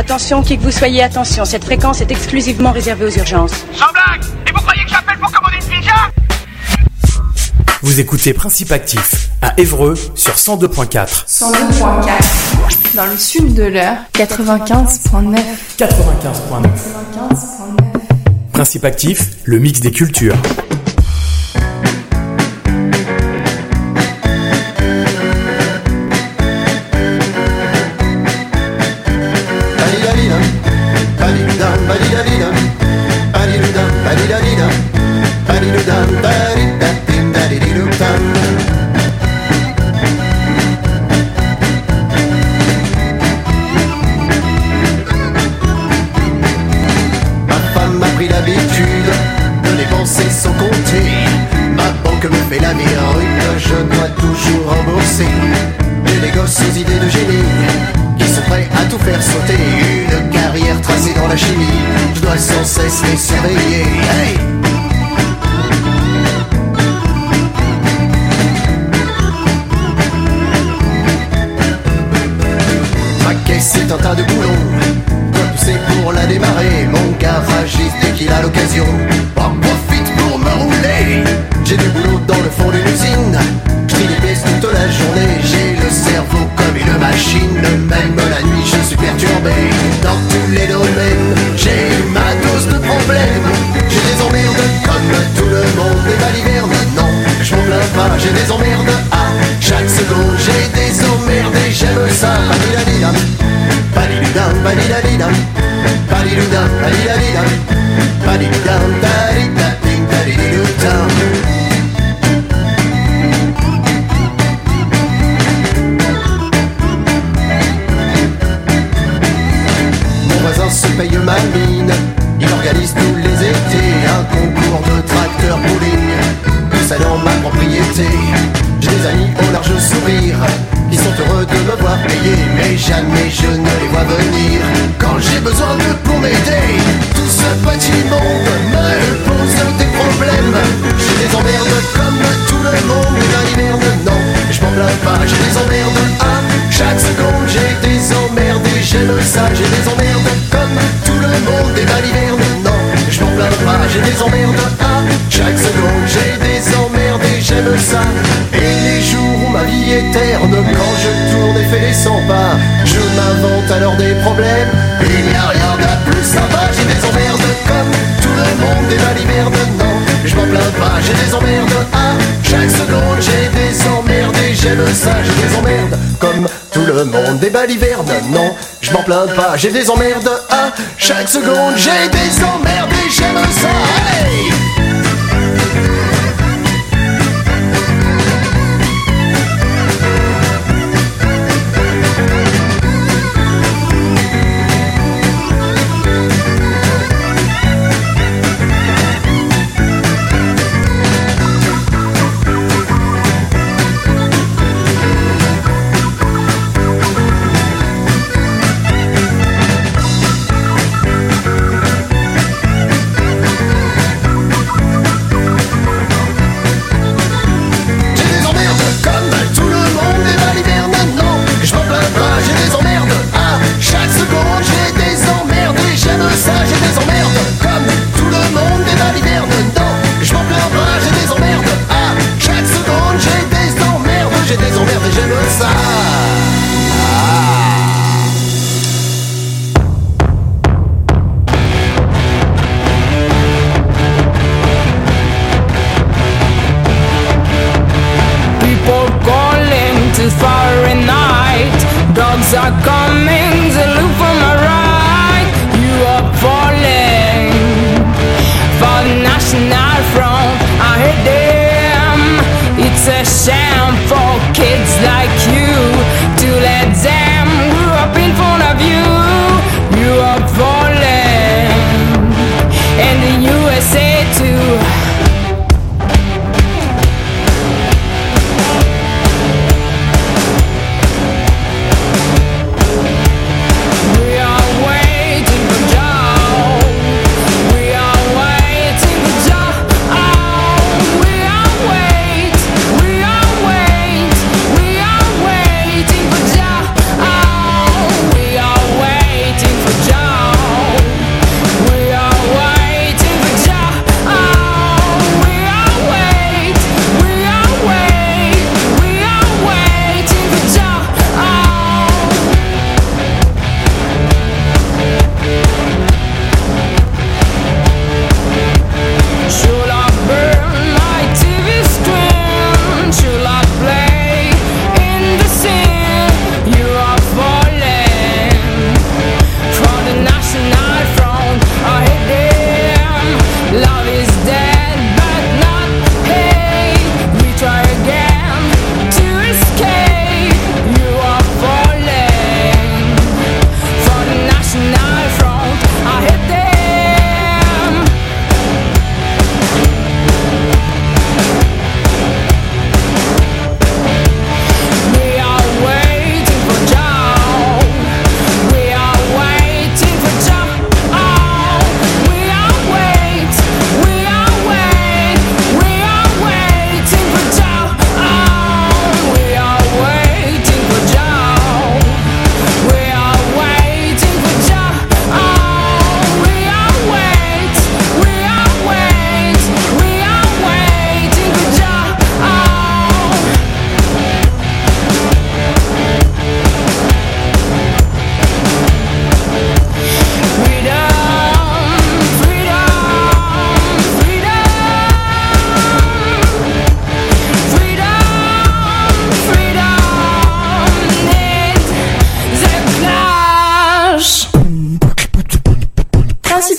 Attention, qui que vous soyez, attention, cette fréquence est exclusivement réservée aux urgences. Sans blague! Et vous croyez que j'appelle pour commander une pizza? Vous écoutez Principe Actif à Évreux sur 102.4. 102.4. Dans le sud de l'Eure, 95.9. 95.9. Principe Actif, le mix des cultures. Sans cesse les surveiller. Hey! Ma caisse est un tas de boulons, dois pousser pour la démarrer. Mon garagiste dès qu'il a l'occasion en profite pour me rouler. J'ai du boulot dans le fond d'une usine, je trie les pièces toute la journée. J'ai le cerveau comme une machine, même la nuit je suis perturbé. Dans tous les domaines, j'ai ma dose de problèmes. J'ai des emmerdes comme tout le monde. Et baliverne, non, je m'en plains pas. J'ai des emmerdes à chaque seconde. J'ai des emmerdes et j'aime ça. Badidadidam, badididam, badidadidam, badididam, badidadidam, badididam, badidadidam, badididam. Se paye ma mine, il organise tous les étés un concours de tracteur bowling, tout ça dans ma propriété. J'ai des amis au large sourire qui sont heureux de me voir payer, mais jamais je ne les vois venir quand j'ai besoin d'eux pour m'aider. Tout ce petit monde me pose des problèmes. J'ai des emmerdes comme tout le monde, mais dans l'hiverne, non, je m'en plains pas. J'ai des emmerdes à chaque seconde, j'ai des emmerdes et j'aime ça. J'ai des emmerdes comme tout le monde, et dans l'hiverne, non, je m'en plains pas. J'ai des emmerdes à chaque seconde, j'ai des emmerdes et j'aime ça. Et les jours où ma vie est terne, quand je tourne et fais les 100 pas, je m'invente alors des problèmes. Il n'y a rien de plus sympa. J'ai des emmerdes comme tout le monde, et dans l'hiverne, non, je m'en plains pas. J'ai des emmerdes à chaque seconde, j'ai des emmerdes et j'aime ça. J'ai des emmerdes comme tout le monde, et baliverne, non, je m'en plains pas. J'ai des emmerdes à chaque seconde, j'ai des emmerdes et j'aime ça. Hey!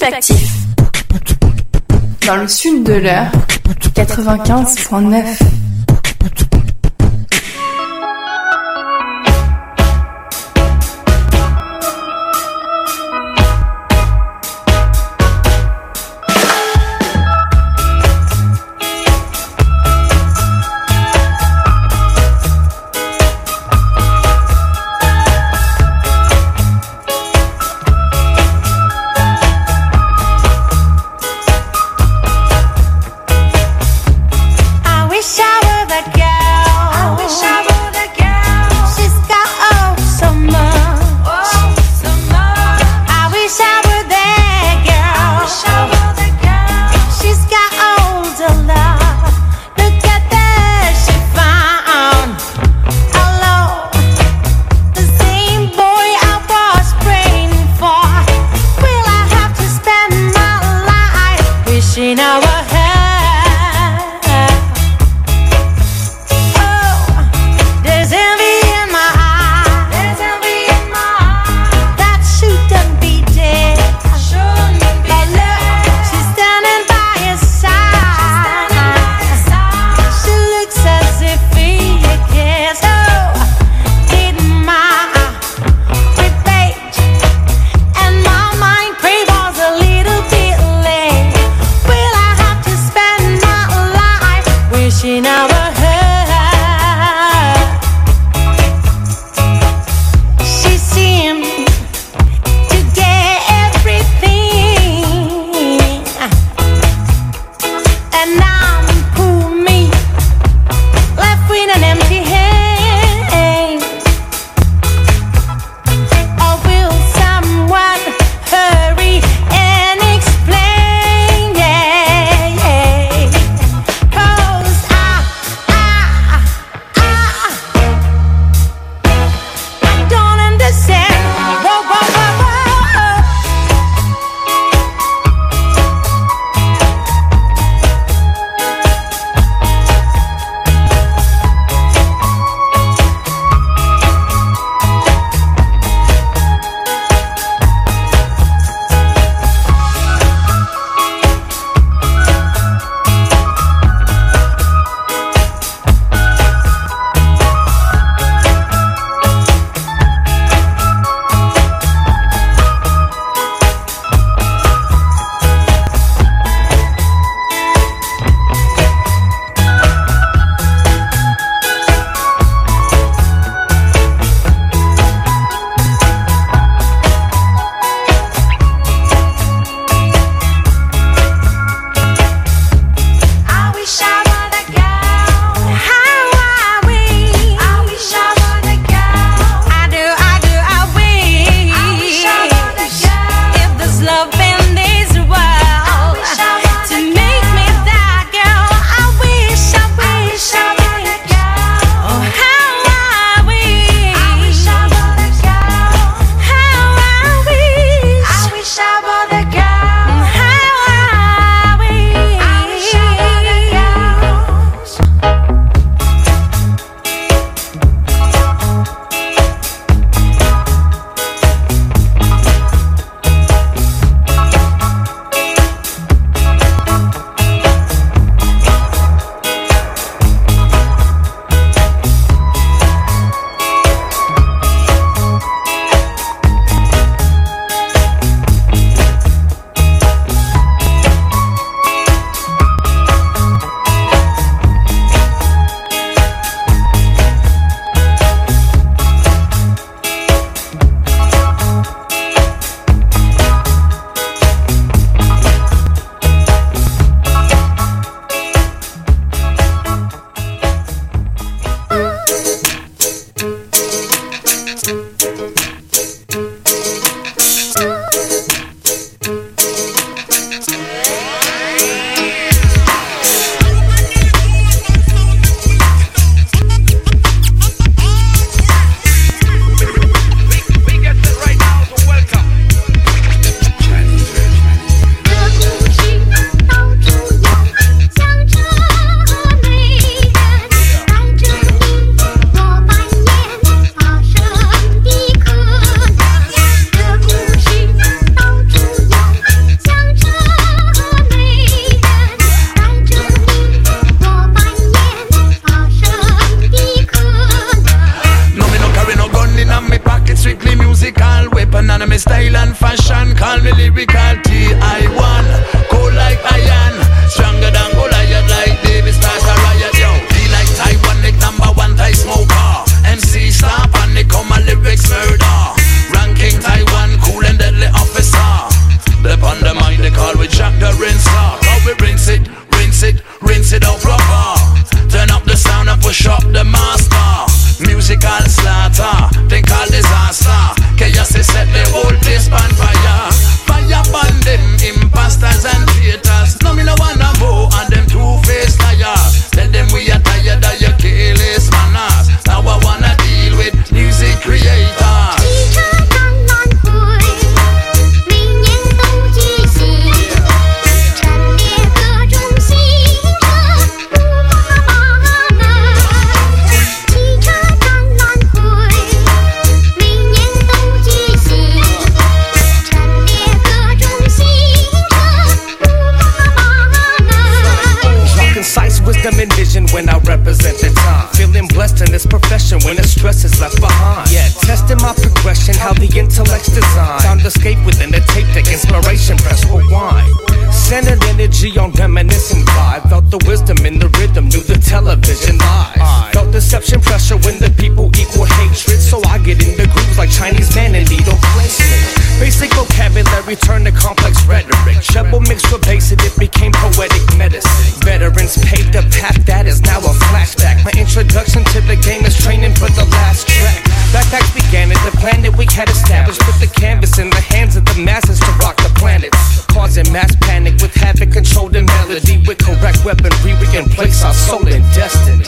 Actif. Dans le sud de l'heure, 95.9. I wish I Tropical T.I.1, cold like iron, stronger than Goliath like David start a riot, yo. Be like Taiwan, like #1 Thai smoker. MC star panic, come a lyrics murder. Ranking Taiwan, cool and deadly officer. They're on the mind, they call we Jack the Rinser. Now we rinse it, rinse it, rinse it out proper. Turn up the sound and push up the master. Musical slaughter, they call disaster. Chaos is set the whole place on fire. Fire burn them imposters and traitors. No me no wanna more and them two-faced liars. Tell them we are tired of your careless manners. Now I wanna deal with music creators. Wisdom and vision when I represent the time. Feeling blessed in this profession when the stress is left behind. Yeah, testing my progression, how the intellect's designed. Found escape within the tape deck, inspiration, press rewind. Centered energy on reminiscent vibe. Felt the wisdom in the rhythm, knew the television live. Felt deception pressure when the people equal hatred. So I get in the grooves like Chinese man and needle placement. Basic vocabulary turned to complex rhetoric. Treble mixed with bass and it became poetic medicine. Veterans paved a path that is now a flashback. My introduction to the game is training for the last track. Backpacks began at the planet we had established. Put the canvas in the hands of the masses to rock the planet. Causing mass panic with havoc, control the melody. With correct weaponry we can place our soul in destiny.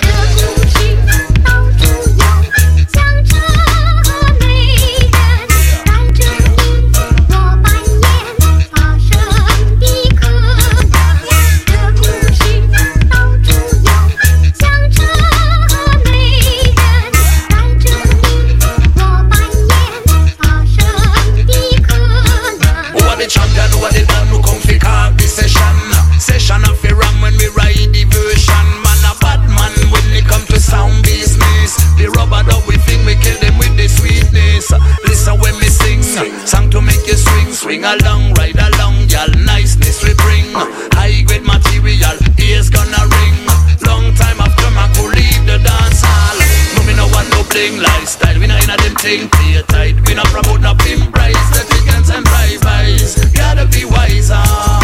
Session of the ram when we ride the version. Man a bad man when it come to sound business. The rubber dub we think we kill them with the sweetness. Listen when me sing, song to make you swing. Swing along, ride along, y'all niceness we bring. High grade material, ears gonna ring. Long time after I could leave the dance hall. No me no want no bling lifestyle. We not in a them thing play tight. We not promote no pimp price. The tickets and drive-bys. Gotta be wiser.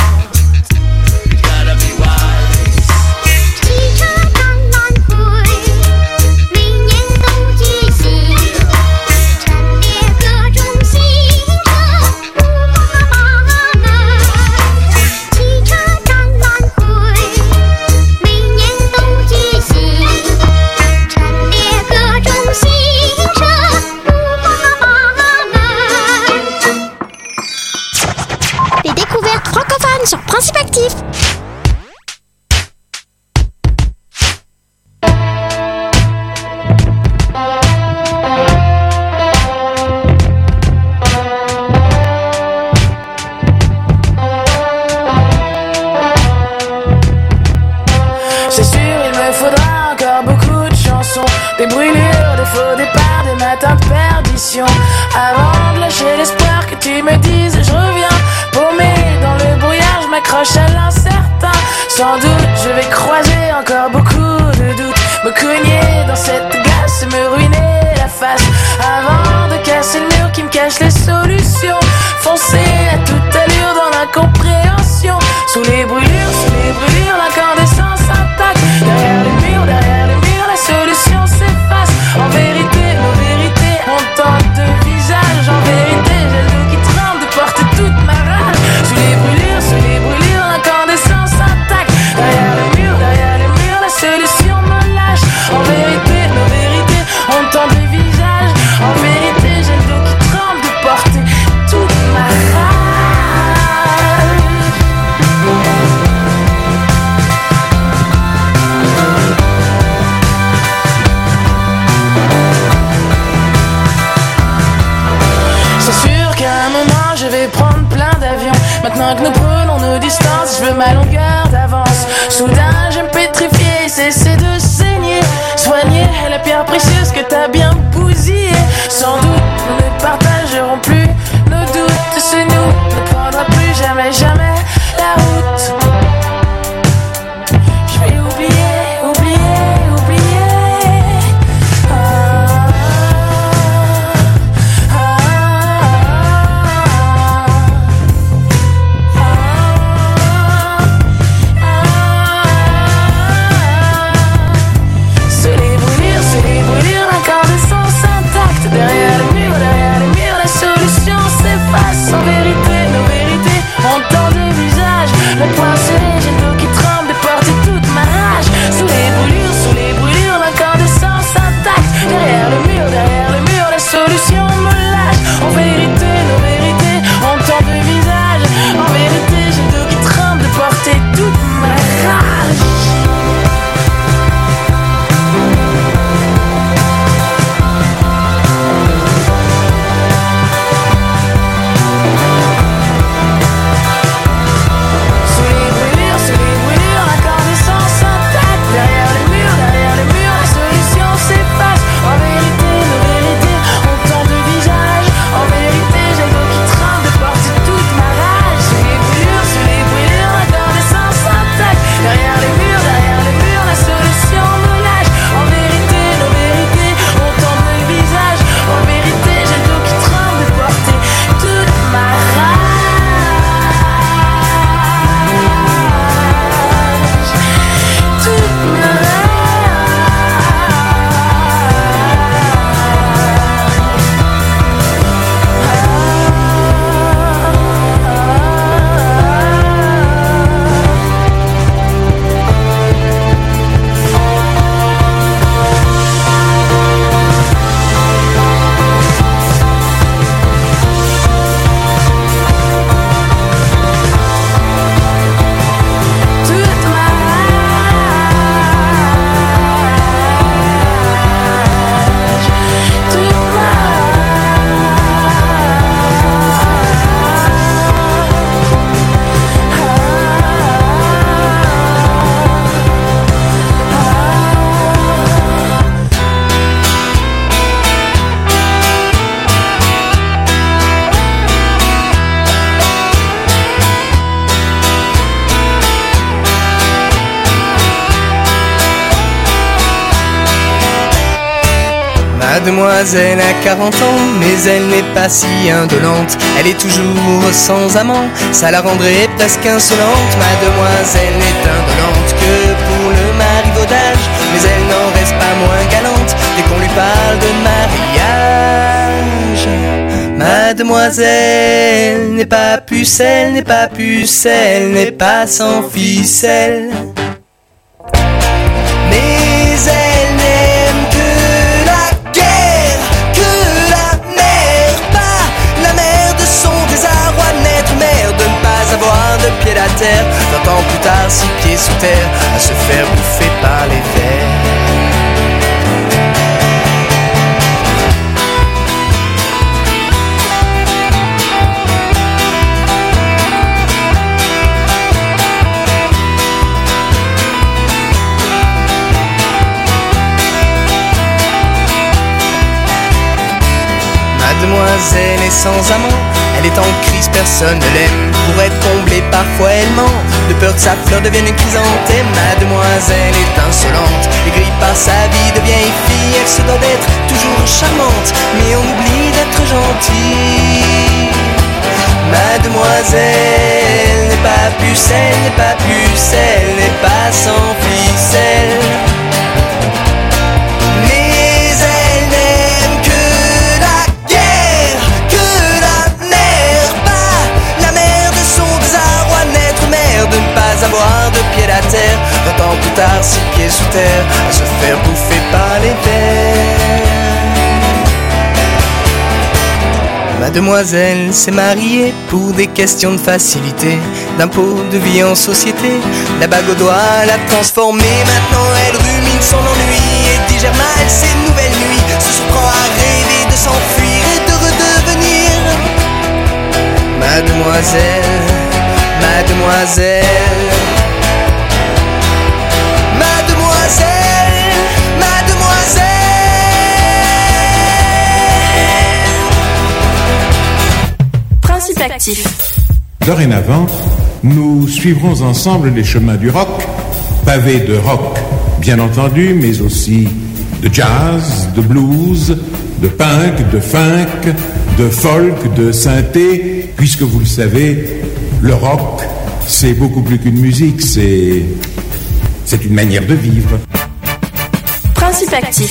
Sur Principe Actif. C'est sûr, il me faudra encore beaucoup de chansons, des brûlures, des faux départs, des matins de perdition, avant de lâcher l'espoir que tu me dises je reviens. Paumé dans le brouillard, je m'accroche à l'incertain. Sans doute, je vais croiser encore beaucoup de doutes, me cogner dans cette glace, me ruiner la face, avant de casser le mur qui me cache les solutions. Foncer à toute allure dans l'incompréhension. Sous les brûlures, l'incandescence s'attaque. Derrière les murs, la solution s'efface. En vérité, nos vérités ont tant de visages. En vérité, j'ai le dos qui tremble de porter toute ma rage. Sous les brûlures, l'incandescence s'attaque. Derrière les murs, la solution me lâche. En vérité, nos vérités ont tant de visages. En vérité, j'ai le dos qui tremble de porter toute ma rage. C'est sûr qu'à un moment je vais prendre plein d'avions. Maintenant que nous prenons nos distances, je veux ma longueur d'avance. Soudain je me pétrifier, cesser de saigner. Soigner la pierre précieuse que t'as bien bousillée. Sans doute nous ne partagerons plus nos doutes. Ce nous ne prendra plus Mademoiselle a 40 ans, mais elle n'est pas si indolente. Elle est toujours sans amant, ça la rendrait presque insolente. Mademoiselle n'est indolente que pour le marivaudage, mais elle n'en reste pas moins galante dès qu'on lui parle de mariage. Mademoiselle n'est pas pucelle, n'est pas pucelle, n'est pas sans ficelle. Mais elle n'aime que la guerre, que la mer, pas la mer de son désarroi naître, mère de ne pas avoir de pied à terre. 20 ans plus tard, 6 pieds sous terre, à se faire bouffer par les vers. Mademoiselle est sans amant, elle est en crise, personne ne l'aime. Pour être comblée, parfois elle ment, de peur que sa fleur devienne une chrysanthème. Mademoiselle est insolente, aigrie par sa vie de vieille fille. Elle se doit d'être toujours charmante, mais on oublie d'être gentil. Mademoiselle n'est pas pucelle, n'est pas pucelle, n'est pas sans ficelle. De ne pas avoir de pied à terre, 20 ans plus tard, 6 pieds sous terre, à se faire bouffer par les vers. Mademoiselle s'est mariée pour des questions de facilité, d'impôt, de vie en société. La bague au doigt l'a transformée, maintenant elle rumine son ennui et digère mal ses nouvelles nuits. Se surprend à rêver de s'enfuir et de redevenir Mademoiselle. Mademoiselle, Mademoiselle, Mademoiselle. Principe actif. Dorénavant, nous suivrons ensemble les chemins du rock, pavés de rock, bien entendu, mais aussi de jazz, de blues, de punk, de funk, de folk, de synthé, puisque vous le savez, le rock, c'est beaucoup plus qu'une musique, c'est une manière de vivre. Principe actif.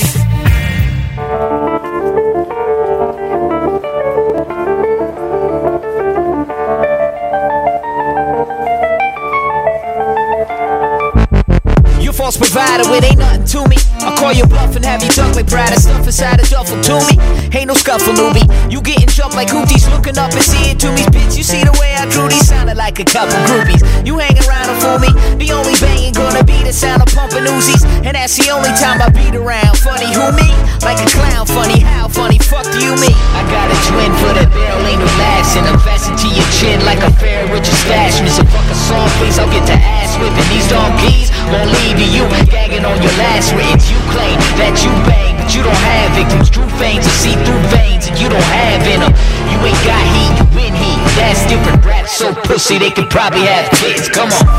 False provider, it ain't nothing to me. I'll call you bluff and have you duck like Brad and stuff inside a duffel to me. Ain't no scuffle, newbie. You getting jumped like hooties, looking up and see it to me. Bitch, you see the way I drew these, sounded like a couple groupies. You hanging around and fool me. The only banging gonna be the sound of pumping Uzis, and that's the only time I beat around. Funny who me? Like a clown. Funny how? Funny fuck do you mean? I got a twin for the barrel, ain't no last, and I'm fastened to your chin like a fair Richard stash. Miss a fucking song, please. I'll get the ass whipping. These donkeys won't leave you. You gagging on your last words. You claim that you bang, but you don't have victims. True veins are see-through veins, and you don't have in them. You ain't got heat, you win heat. That's different. Rap so pussy they could probably have kids. Come on.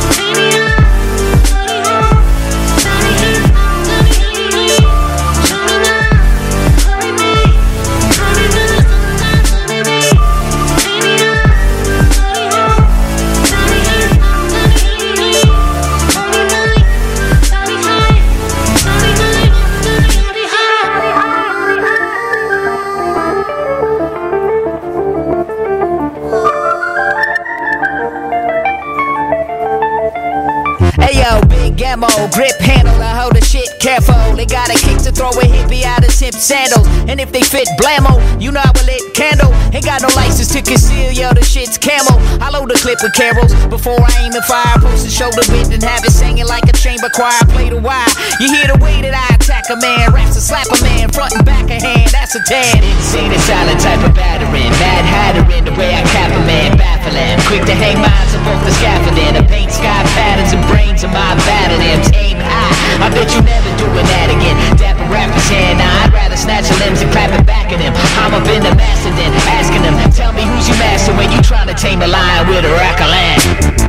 Ammo, grip handle, I hold the shit careful. They got a kick to throw a hippie out of hip sandals, and if they fit blammo, you know I will lit candle. Ain't got no license to conceal, yo, the shit's camo. I load the clip with carols before I aim and fire. Post the shoulder width and have it singing like a chamber choir. Play the wire, you hear the way that I attack a man. Raps to slap a man, front and back a hand, that's a tan. Insane and silent type of battering, mad hatter in the way I cap a man, baffling. Quick to hang mines above the scaffolding, the paint sky patterns and brains of my battle. Aim high, I bet you never doing that again. Dapper rappers here, nah, I'd rather snatch your limbs and clap it back at them. I'm up in the master then, asking them, tell me who's your master when you trying to tame a lion with a rack of land.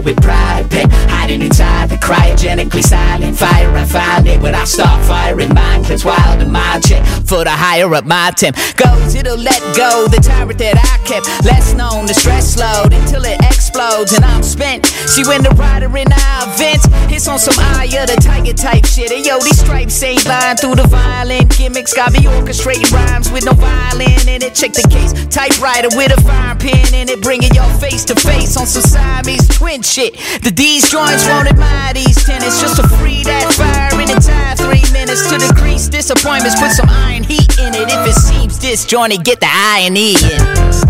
with pride. Pain hiding inside the cryogenically silent fire. I find it when I start firing. Mind gets wild in my check. For the higher up my temp goes, it'll let go the tyrant that I kept. Less known, the stress load until it explodes and I'm spent. See when the rider in our events hits on some eye of the tiger type shit. And yo, these stripes ain't lying through the violin gimmicks. Got me orchestrating rhymes with no violin in it. Check the case, typewriter with a fire pen in it. Bringing y'all face to face on some Siamese twin shit. The D's joints won't admire these tenants. Just to free that fire in the time 3 minutes. To decrease disappointments, put some iron heat in it. If it seems disjointed, get the irony in it.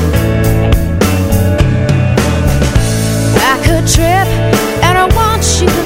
Trip, and I want you